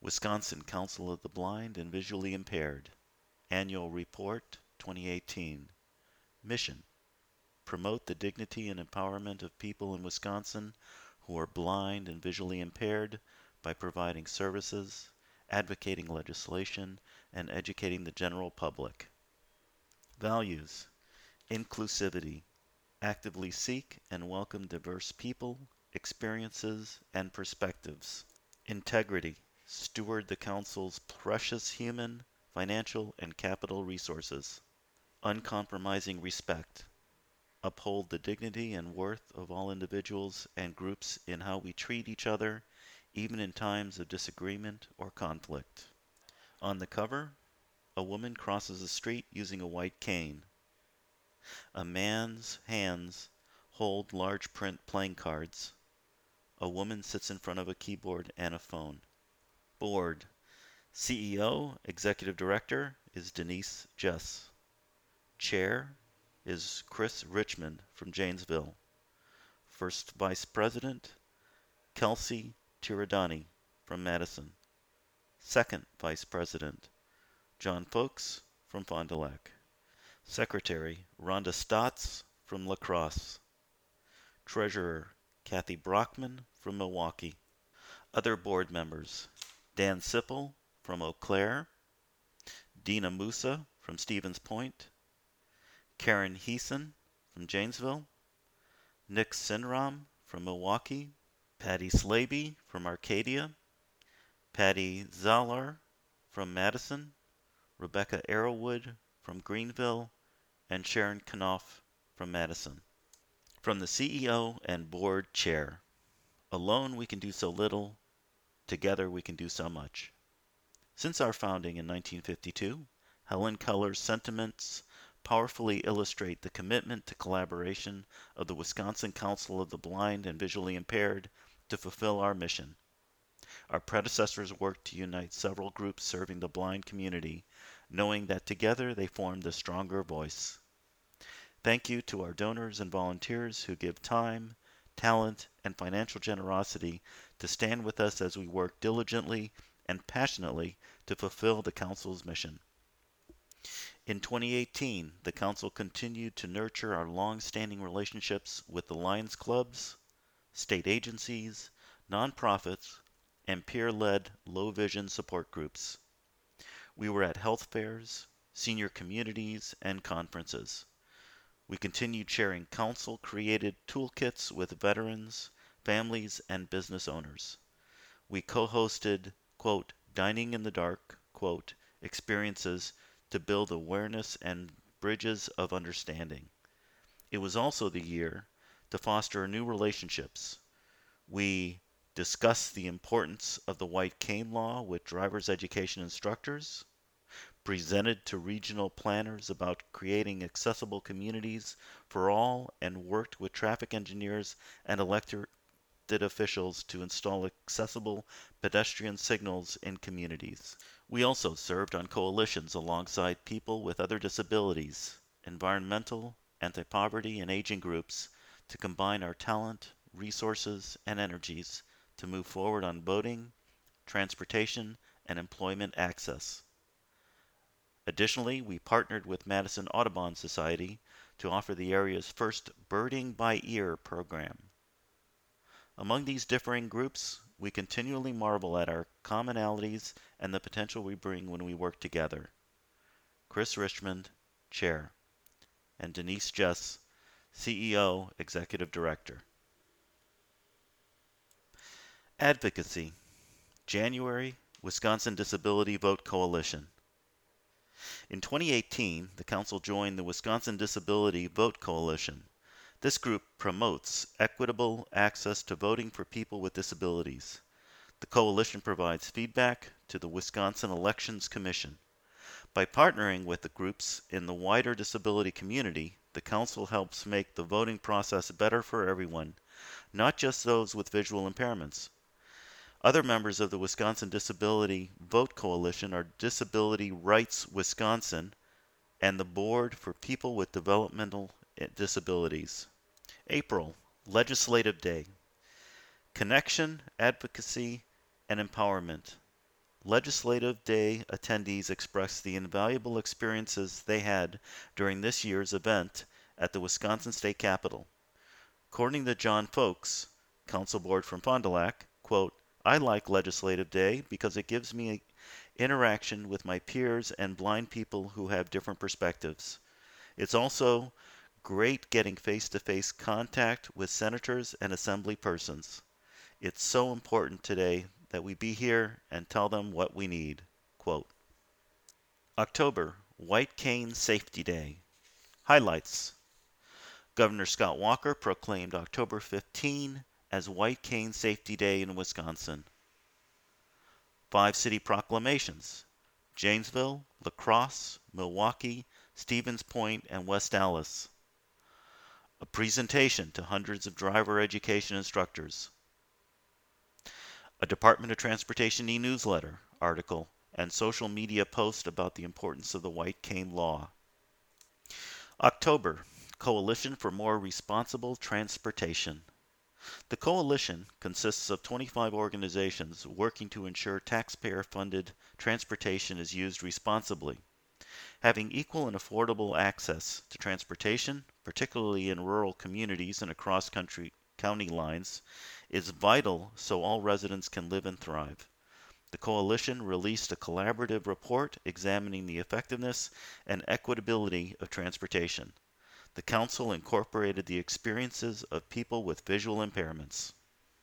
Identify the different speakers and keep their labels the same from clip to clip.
Speaker 1: Wisconsin Council of the Blind and Visually Impaired. Annual Report 2018. Mission: promote the dignity and empowerment of people in Wisconsin who are blind and visually impaired by providing services, advocating legislation, and educating the general public. Values: inclusivity, actively seek and welcome diverse people, experiences, and perspectives. Integrity, steward the Council's precious human, financial, and capital resources. Uncompromising respect, uphold the dignity and worth of all individuals and groups in how we treat each other, even in times of disagreement or conflict. On the cover, a woman crosses the street using a white cane. A man's hands hold large print playing cards. A woman sits in front of a keyboard and a phone. Board: CEO, Executive Director is Denise Jess. Chair is Chris Richmond from Janesville. First Vice President, Kelsey Tiradani from Madison. Second Vice President, John Folks from Fond du Lac. Secretary, Rhonda Stotts from La Crosse. Treasurer, Kathy Brockman from Milwaukee. Other board members, Dan Sipple from Eau Claire, Dina Musa from Stevens Point, Karen Heeson from Janesville, Nick Sinram from Milwaukee, Patty Slaby from Arcadia, Patty Zahlar from Madison, Rebecca Arrowwood from Greenville, and Sharon Knopf from Madison. From the CEO and Board Chair: alone we can do so little, together we can do so much. Since our founding in 1952, Helen Keller's sentiments powerfully illustrate the commitment to collaboration of the Wisconsin Council of the Blind and Visually Impaired to fulfill our mission. Our predecessors worked to unite several groups serving the blind community, knowing that together they formed a stronger voice. Thank you to our donors and volunteers who give time, talent, and financial generosity to stand with us as we work diligently and passionately to fulfill the Council's mission. In 2018, the Council continued to nurture our long-standing relationships with the Lions Clubs, state agencies, nonprofits, and peer-led low-vision support groups. We were at health fairs, senior communities, and conferences. We continued sharing Council-created toolkits with veterans, families, and business owners. We co-hosted, quote, Dining in the Dark, quote, experiences to build awareness and bridges of understanding. It was also the year to foster new relationships. We discussed the importance of the white cane law with driver's education instructors, presented to regional planners about creating accessible communities for all, and worked with traffic engineers and elected officials to install accessible pedestrian signals in communities. We also served on coalitions alongside people with other disabilities, environmental, anti-poverty, and aging groups to combine our talent, resources, and energies to move forward on voting, transportation, and employment access. Additionally, we partnered with Madison Audubon Society to offer the area's first Birding by Ear program. Among these differing groups, we continually marvel at our commonalities and the potential we bring when we work together. Chris Richmond, Chair, and Denise Jess, CEO, Executive Director. Advocacy. January, Wisconsin Disability Vote Coalition. In 2018, the Council joined the Wisconsin Disability Vote Coalition. This group promotes equitable access to voting for people with disabilities. The coalition provides feedback to the Wisconsin Elections Commission. By partnering with the groups in the wider disability community, the Council helps make the voting process better for everyone, not just those with visual impairments. Other members of the Wisconsin Disability Vote Coalition are Disability Rights Wisconsin and the Board for People with Developmental Disabilities. April, Legislative Day. Connection, Advocacy, and Empowerment. Legislative Day attendees expressed the invaluable experiences they had during this year's event at the Wisconsin State Capitol. According to John Folks, council board from Fond du Lac, quote, I like Legislative Day because it gives me interaction with my peers and blind people who have different perspectives. It's also great getting face-to-face contact with senators and assembly persons. It's so important today that we be here and tell them what we need. Quote, October, White Cane Safety Day. Highlights. Governor Scott Walker proclaimed October 15 as White Cane Safety Day in Wisconsin. 5 city proclamations. Janesville, La Crosse, Milwaukee, Stevens Point, and West Allis. A presentation to hundreds of driver education instructors. A Department of Transportation e-newsletter, article, and social media post about the importance of the White Cane Law. October, Coalition for More Responsible Transportation. The coalition consists of 25 organizations working to ensure taxpayer-funded transportation is used responsibly. Having equal and affordable access to transportation, particularly in rural communities and across county lines, is vital so all residents can live and thrive. The coalition released a collaborative report examining the effectiveness and equitability of transportation. The council incorporated the experiences of people with visual impairments.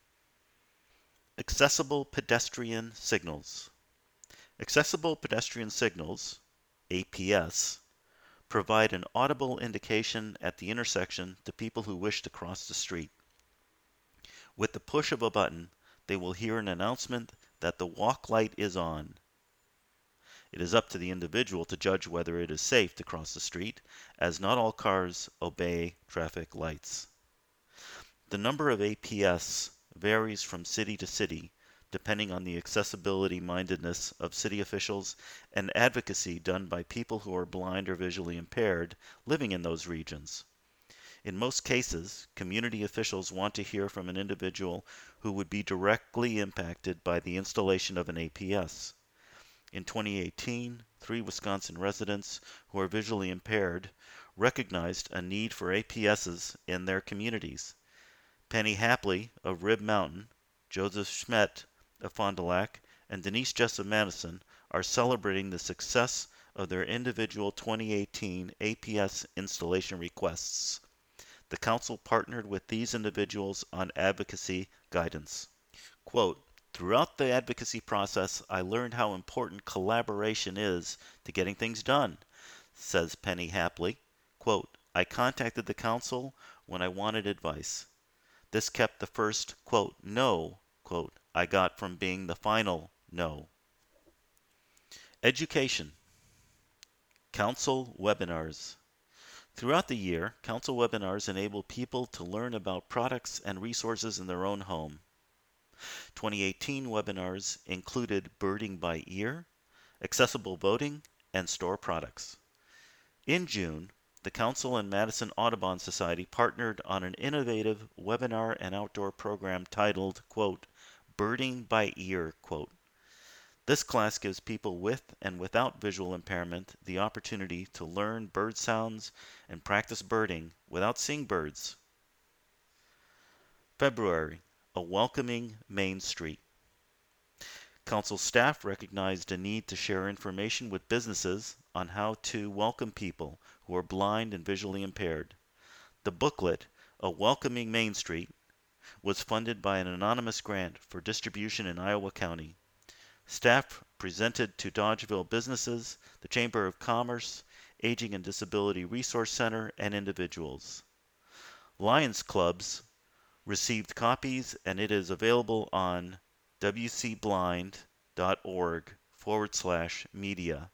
Speaker 1: Accessible pedestrian signals. Accessible pedestrian signals, APS, provide an audible indication at the intersection to people who wish to cross the street. With the push of a button, they will hear an announcement that the walk light is on. It is up to the individual to judge whether it is safe to cross the street, as not all cars obey traffic lights. The number of APS varies from city to city, depending on the accessibility mindedness of city officials and advocacy done by people who are blind or visually impaired living in those regions. In most cases, community officials want to hear from an individual who would be directly impacted by the installation of an APS. In 2018, 3 Wisconsin residents who are visually impaired recognized a need for APSs in their communities. Penny Hapley of Rib Mountain, Joseph Schmidt of Fond du Lac, and Denise Jessup Madison are celebrating the success of their individual 2018 APS installation requests. The council partnered with these individuals on advocacy guidance. Quote, Throughout the advocacy process, I learned how important collaboration is to getting things done, says Penny Hapley. Quote, I contacted the council when I wanted advice. This kept the first, quote, no, quote, I got from being the final no. Education. Council webinars. Throughout the year, council webinars enable people to learn about products and resources in their own home. 2018 webinars included birding by ear, accessible voting, and store products. In June, the Council and Madison Audubon Society partnered on an innovative webinar and outdoor program titled, quote, Birding by Ear, quote. This class gives people with and without visual impairment the opportunity to learn bird sounds and practice birding without seeing birds. February, a welcoming Main Street. Council staff recognized a need to share information with businesses on how to welcome people who are blind and visually impaired. The booklet, A Welcoming Main Street, was funded by an anonymous grant for distribution in Iowa County. Staff presented to Dodgeville businesses, the Chamber of Commerce, Aging and Disability Resource Center, and individuals. Lions Clubs received copies, and it is available on wcblind.org/media.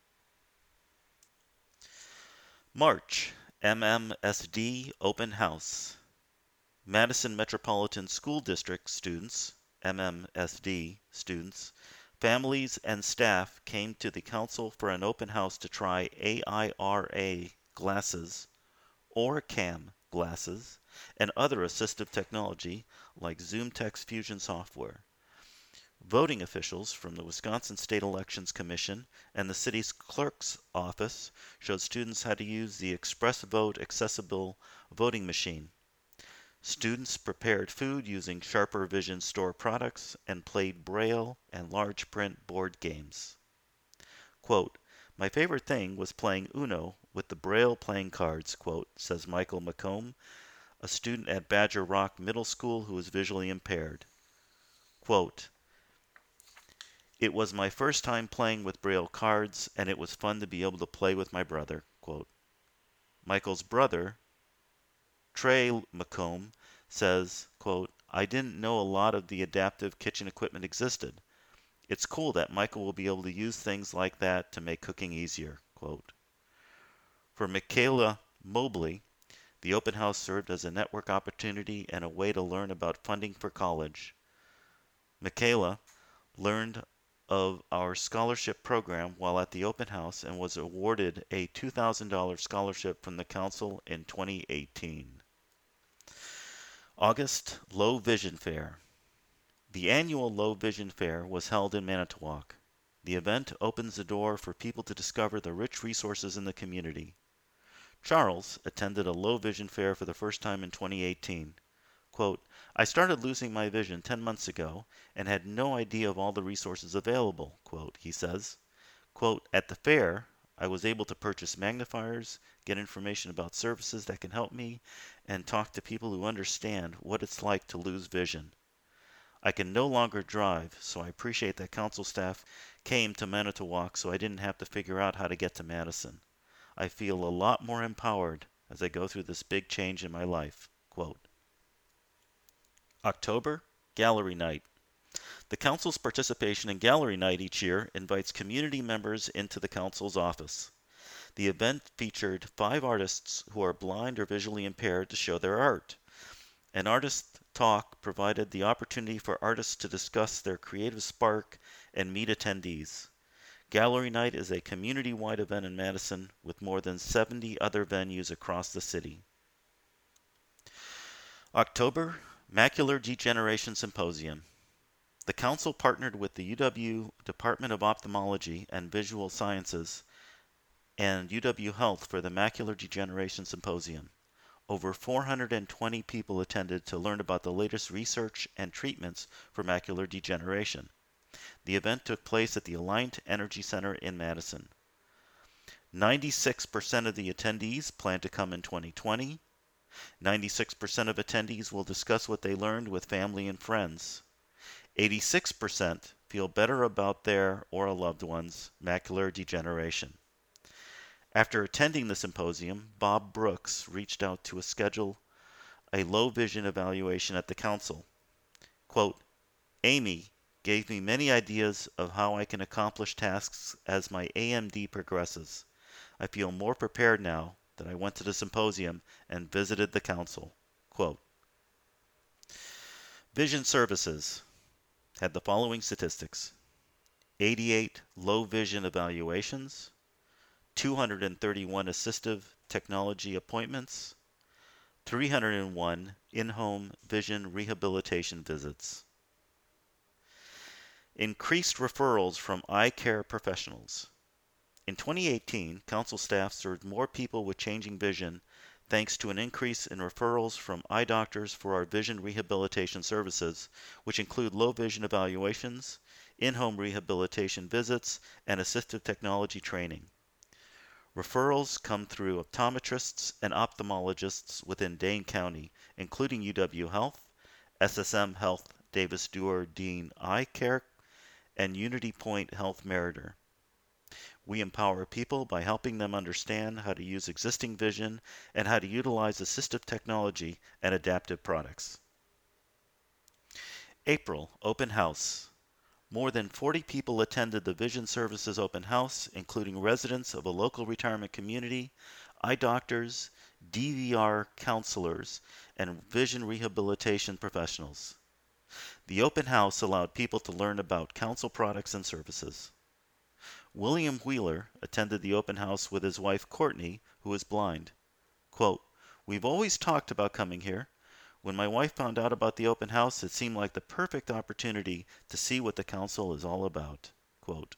Speaker 1: March, MMSD Open House. Madison Metropolitan School District students, MMSD students, families, and staff came to the council for an open house to try AIRA glasses, OrCam glasses, and other assistive technology like ZoomText Fusion software. Voting officials from the Wisconsin State Elections Commission and the city's clerk's office showed students how to use the Express Vote accessible voting machine. Students prepared food using Sharper Vision store products and played Braille and large print board games. Quote, "My favorite thing was playing Uno with the Braille playing cards," quote, says Michael McComb, a student at Badger Rock Middle School who is visually impaired. Quote, "It was my first time playing with Braille cards, and it was fun to be able to play with my brother." Quote. Michael's brother, Trey McComb, says, quote, "I didn't know a lot of the adaptive kitchen equipment existed. It's cool that Michael will be able to use things like that to make cooking easier." Quote. For Michaela Mobley, the open house served as a network opportunity and a way to learn about funding for college. Michaela learned of our scholarship program while at the open house and was awarded a $2,000 scholarship from the council in 2018. August Low Vision Fair. The annual Low Vision Fair was held in Manitowoc. The event opens the door for people to discover the rich resources in the community. Charles attended a Low Vision Fair for the first time in 2018. Quote, "I started losing my vision 10 months ago and had no idea of all the resources available," quote, he says. Quote, "At the fair, I was able to purchase magnifiers, get information about services that can help me, and talk to people who understand what it's like to lose vision. I can no longer drive, so I appreciate that council staff came to Manitowoc so I didn't have to figure out how to get to Madison. I feel a lot more empowered as I go through this big change in my life." Quote. October, Gallery Night. The council's participation in Gallery Night each year invites community members into the council's office. The event featured 5 artists who are blind or visually impaired to show their art. An artist talk provided the opportunity for artists to discuss their creative spark and meet attendees. Gallery Night is a community-wide event in Madison with more than 70 other venues across the city. October, Macular Degeneration Symposium. The council partnered with the UW Department of Ophthalmology and Visual Sciences and UW Health for the Macular Degeneration Symposium. Over 420 people attended to learn about the latest research and treatments for macular degeneration. The event took place at the Alliant Energy Center in Madison. 96% of the attendees plan to come in 2020. 96% of attendees will discuss what they learned with family and friends. 86% feel better about their or a loved one's macular degeneration. After attending the symposium, Bob Brooks reached out to schedule a low vision evaluation at the council. Quote, "Amy gave me many ideas of how I can accomplish tasks as my AMD progresses. I feel more prepared now that I went to the symposium and visited the council." Quote, Vision Services had the following statistics: 88 low vision evaluations, 231 assistive technology appointments, 301 in-home vision rehabilitation visits. Increased referrals from eye care professionals. In 2018, council staff served more people with changing vision thanks to an increase in referrals from eye doctors for our vision rehabilitation services, which include low vision evaluations, in-home rehabilitation visits, and assistive technology training. Referrals come through optometrists and ophthalmologists within Dane County, including UW Health, SSM Health Davis Duer Dean Eye Care, and Unity Point Health Meriter. We empower people by helping them understand how to use existing vision and how to utilize assistive technology and adaptive products. April Open House. More than 40 people attended the Vision Services Open House, including residents of a local retirement community, eye doctors, DVR counselors, and vision rehabilitation professionals. The open house allowed people to learn about council products and services. William Wheeler attended the open house with his wife Courtney, who is blind. Quote, "We've always talked about coming here. When my wife found out about the open house, it seemed like the perfect opportunity to see what the council is all about. Quote,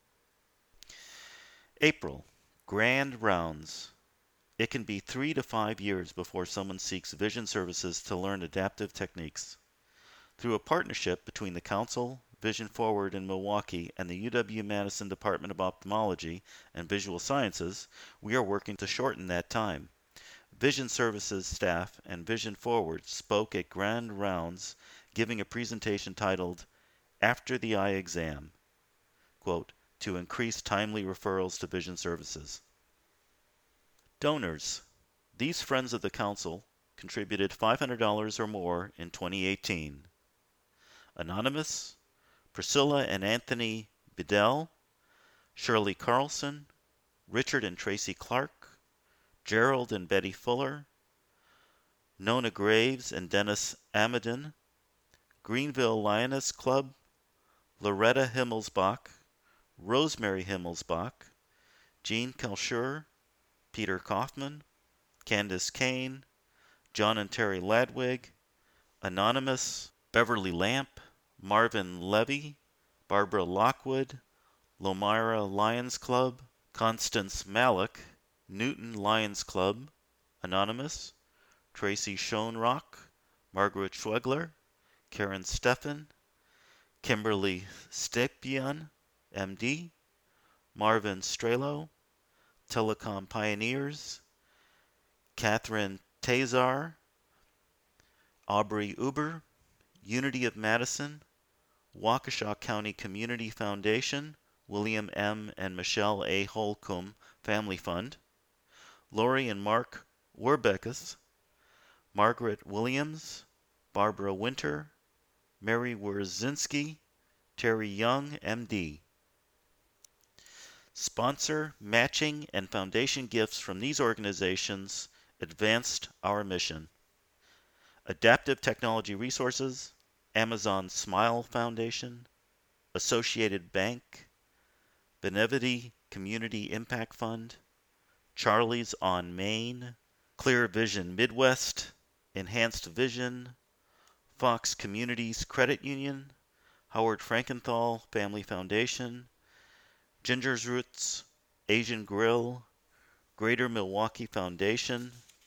Speaker 1: April. Grand rounds. It can be 3 to 5 years before someone seeks vision services to learn adaptive techniques. Through a partnership between the Council, Vision Forward in Milwaukee, and the UW-Madison Department of Ophthalmology and Visual Sciences, we are working to shorten that time. Vision Services staff and Vision Forward spoke at Grand Rounds, giving a presentation titled, After the Eye Exam, quote, to increase timely referrals to vision services. Donors. These friends of the Council contributed $500 or more in 2018. Anonymous, Priscilla and Anthony Bedell, Shirley Carlson, Richard and Tracy Clark, Gerald and Betty Fuller, Nona Graves and Dennis Amadin, Greenville Lioness Club, Loretta Himmelsbach, Rosemary Himmelsbach, Jean Kalshur, Peter Kaufman, Candace Kane, John and Terry Ladwig, Anonymous, Beverly Lamp, Marvin Levy, Barbara Lockwood, Lomira Lions Club, Constance Malik, Newton Lions Club, Anonymous, Tracy Schoenrock, Margaret Schwegler, Karen Steffen, Kimberly Stepien, MD, Marvin Strelo, Telecom Pioneers, Catherine Tazar, Aubrey Uber, Unity of Madison, Waukesha County Community Foundation, William M. and Michelle A. Holcomb Family Fund, Lori and Mark Warbeckis, Margaret Williams, Barbara Winter, Mary Wierzinski, Terry Young, MD. Sponsor, matching, and foundation gifts from these organizations advanced our mission. Adaptive Technology Resources, Amazon Smile Foundation, Associated Bank, Benevity Community Impact Fund, Charlie's on Main, Clear Vision Midwest, Enhanced Vision, Fox Communities Credit Union, Howard Frankenthal Family Foundation, Ginger's Roots, Asian Grill, Greater Milwaukee Foundation,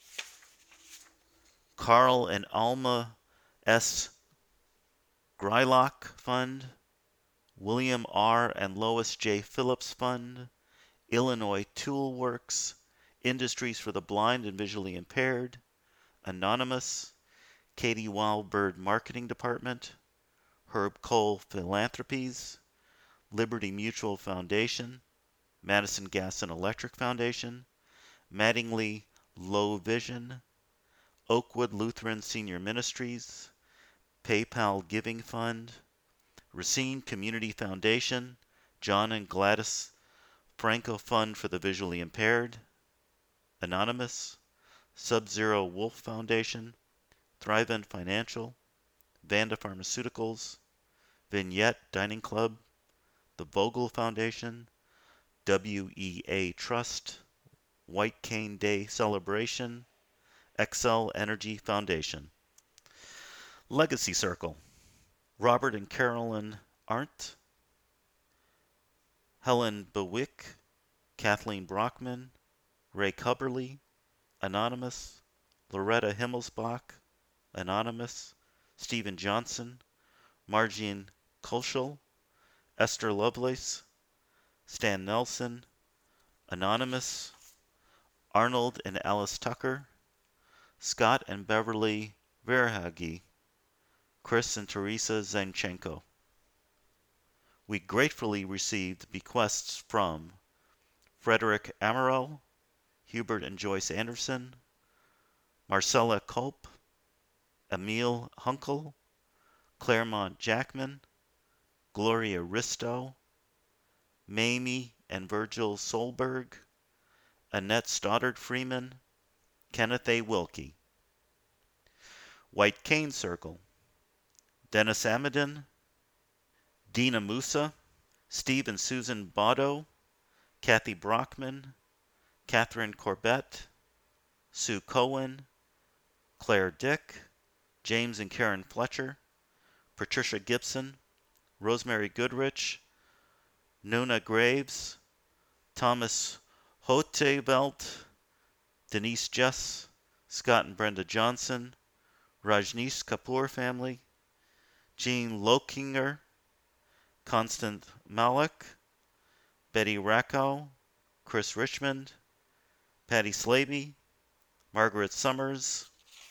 Speaker 1: Carl and Alma S. Grylock Fund, William R. and Lois J. Phillips Fund, Illinois Tool Works, Industries for the Blind and Visually Impaired, Anonymous, Katie Wildbird Marketing Department, Herb Cole Philanthropies, Liberty Mutual Foundation, Madison Gas and Electric Foundation, Mattingly Low Vision, Oakwood Lutheran Senior Ministries, PayPal Giving Fund, Racine Community Foundation, John and Gladys Franco Fund for the Visually Impaired, Anonymous, Sub-Zero Wolf Foundation, Thrivent Financial, Vanda Pharmaceuticals, Vignette Dining Club, the Vogel Foundation, WEA Trust, White Cane Day Celebration, Excel Energy Foundation. Legacy Circle, Robert and Carolyn Arndt, Helen Bewick, Kathleen Brockman, Ray Cubberly, Anonymous, Loretta Himmelsbach, Anonymous, Stephen Johnson, Margene Kolschel, Esther Lovelace, Stan Nelson, Anonymous, Arnold and Alice Tucker, Scott and Beverly Verhage, Chris and Teresa Zanchenko. We gratefully received bequests from Frederick Amaro, Hubert and Joyce Anderson, Marcella Culp, Emil Hunkel, Claremont Jackman, Gloria Risto, Mamie and Virgil Solberg, Annette Stoddard Freeman, Kenneth A. Wilkie. White Cane Circle, Dennis Amadin, Dina Musa, Steve and Susan Botto, Kathy Brockman, Catherine Corbett, Sue Cohen, Claire Dick, James and Karen Fletcher, Patricia Gibson, Rosemary Goodrich, Nona Graves, Thomas Hotevelt, Denise Jess, Scott and Brenda Johnson, Rajneesh Kapoor family, Jean Lokinger, Constant Malik, Betty Rackow, Chris Richmond, Patty Slaby, Margaret Summers,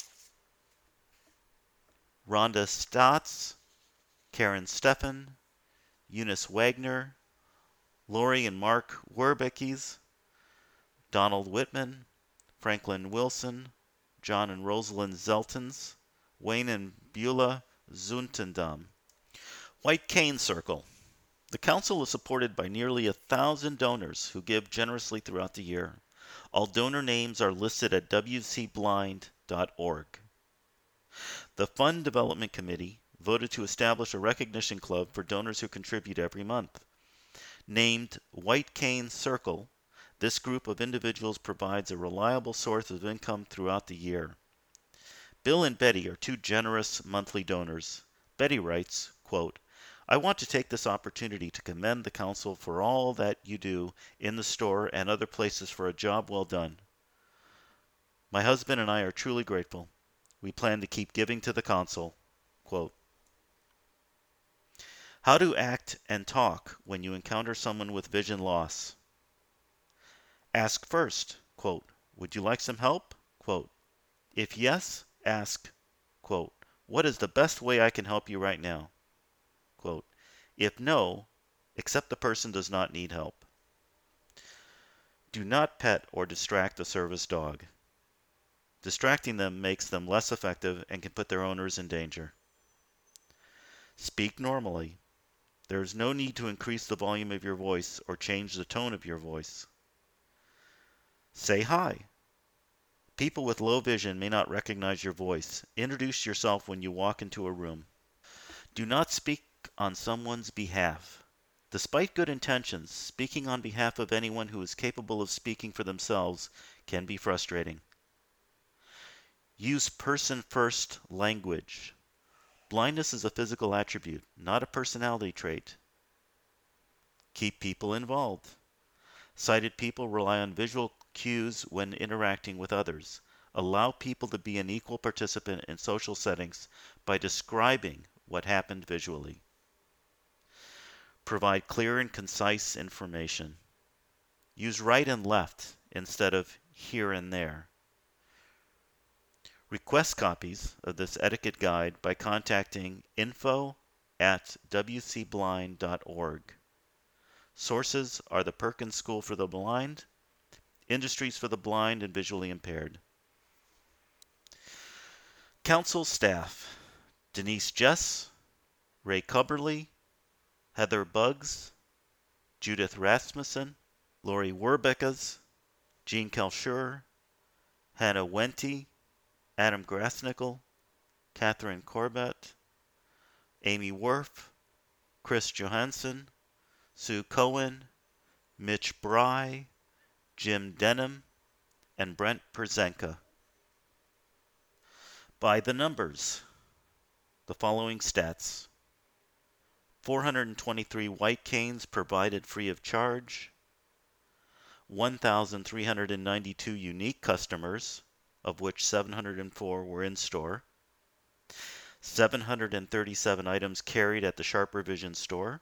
Speaker 1: Rhonda Stotts, Karen Steffen, Eunice Wagner, Lori and Mark Werbeckis, Donald Whitman, Franklin Wilson, John and Rosalind Zeltons, Wayne and Beulah Zuntendam. White Cane Circle. The Council is supported by nearly 1,000 donors who give generously throughout the year. All donor names are listed at wcblind.org. The Fund Development Committee voted to establish a recognition club for donors who contribute every month. Named White Cane Circle, this group of individuals provides a reliable source of income throughout the year. Bill and Betty are two generous monthly donors. Betty writes, quote, I want to take this opportunity to commend the Council for all that you do in the store and other places for a job well done. My husband and I are truly grateful. We plan to keep giving to the Council. Quote, how to act and talk when you encounter someone with vision loss. Ask first, quote, would you like some help? Quote, if yes, ask, quote, what is the best way I can help you right now? Quote, if no, accept the person does not need help. Do not pet or distract the service dog. Distracting them makes them less effective and can put their owners in danger. Speak normally. There is no need to increase the volume of your voice or change the tone of your voice. Say hi. People with low vision may not recognize your voice. Introduce yourself when you walk into a room. Do not speak on someone's behalf. Despite good intentions, speaking on behalf of anyone who is capable of speaking for themselves can be frustrating. Use person-first language. Blindness is a physical attribute, not a personality trait. Keep people involved. Sighted people rely on visual cues when interacting with others. Allow people to be an equal participant in social settings by describing what happened visually. Provide clear and concise information. Use right and left instead of here and there. Request copies of this etiquette guide by contacting info@wcblind.org. Sources are the Perkins School for the Blind, Industries for the Blind and Visually Impaired. Council staff: Denise Jess, Ray Cubberly, Heather Buggs, Judith Rasmussen, Lori Werbeckes, Jean Kalshur, Hannah Wente, Adam Grasnickel, Catherine Corbett, Amy Worf, Chris Johansson, Sue Cohen, Mitch Bry, Jim Denham, and Brent Perzenka. By the numbers, the following stats: 423 white canes provided free of charge, 1,392 unique customers, of which 704 were in store, 737 items carried at the Sharper Vision store,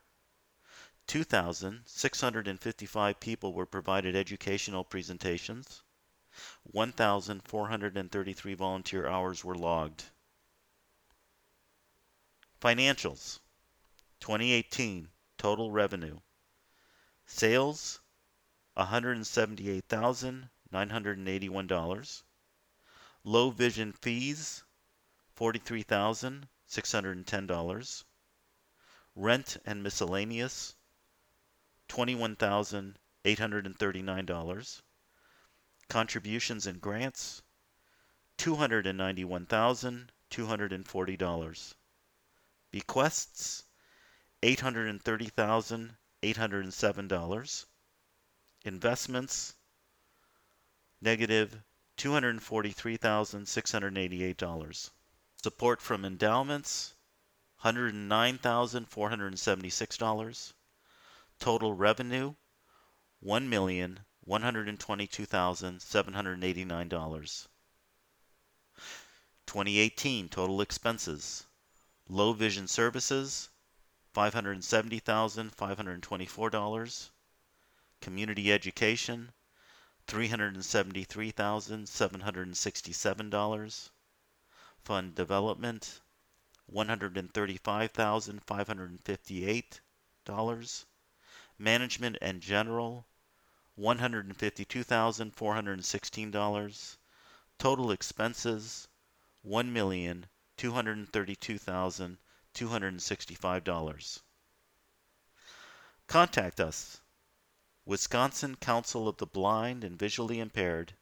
Speaker 1: 2,655 people were provided educational presentations, 1,433 volunteer hours were logged. Financials: 2018 total revenue: sales $178,981, low vision fees $43,610, rent and miscellaneous $21,839, contributions and grants $291,240, bequests $830,807, investments negative $243,688. Support from endowments, $109,476. Total revenue, $1,122,789. 2018 total expenses. Low vision services, $570,524. Community education, $373,767. Fund development, $135,558. Management and general, $152,416. Total expenses, $1,232,265. Contact us. Wisconsin Council of the Blind and Visually Impaired,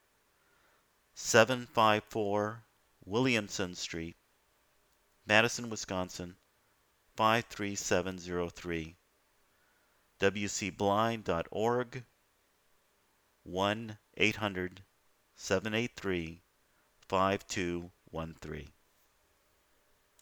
Speaker 1: 754 Williamson Street, Madison, Wisconsin, 53703. wcblind.org, 1-800-783-5213.